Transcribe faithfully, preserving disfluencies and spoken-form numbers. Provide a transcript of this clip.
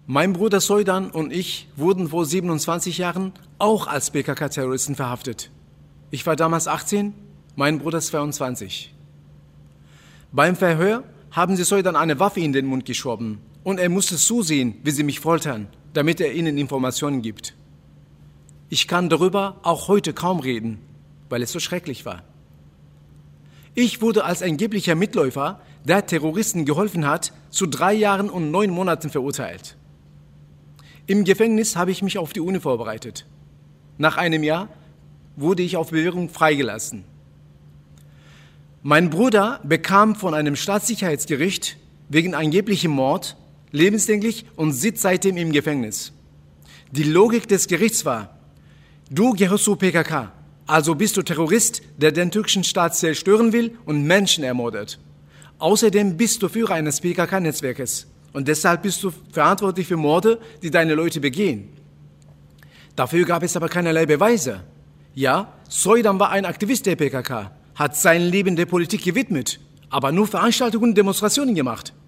Mein Bruder Soydan und ich wurden vor siebenundzwanzig Jahren auch als P K K-Terroristen verhaftet. Ich war damals achtzehn, mein Bruder zweiundzwanzig. Beim Verhör haben sie Soydan eine Waffe in den Mund geschoben und er musste zusehen, wie sie mich foltern, damit er ihnen Informationen gibt. Ich kann darüber auch heute kaum reden, weil es so schrecklich war. Ich wurde als angeblicher Mitläufer, der Terroristen geholfen hat, zu drei Jahren und neun Monaten verurteilt. Im Gefängnis habe ich mich auf die Uni vorbereitet. Nach einem Jahr wurde ich auf Bewährung freigelassen. Mein Bruder bekam von einem Staatssicherheitsgericht wegen angeblichem Mord lebenslänglich und sitzt seitdem im Gefängnis. Die Logik des Gerichts war: Du gehörst zu P K K, also bist du Terrorist, der den türkischen Staat zerstören will und Menschen ermordet. Außerdem bist du Führer eines P K K-Netzwerkes und deshalb bist du verantwortlich für Morde, die deine Leute begehen. Dafür gab es aber keinerlei Beweise. Ja, Soydan war ein Aktivist der P K K, hat sein Leben der Politik gewidmet, aber nur Veranstaltungen und Demonstrationen gemacht.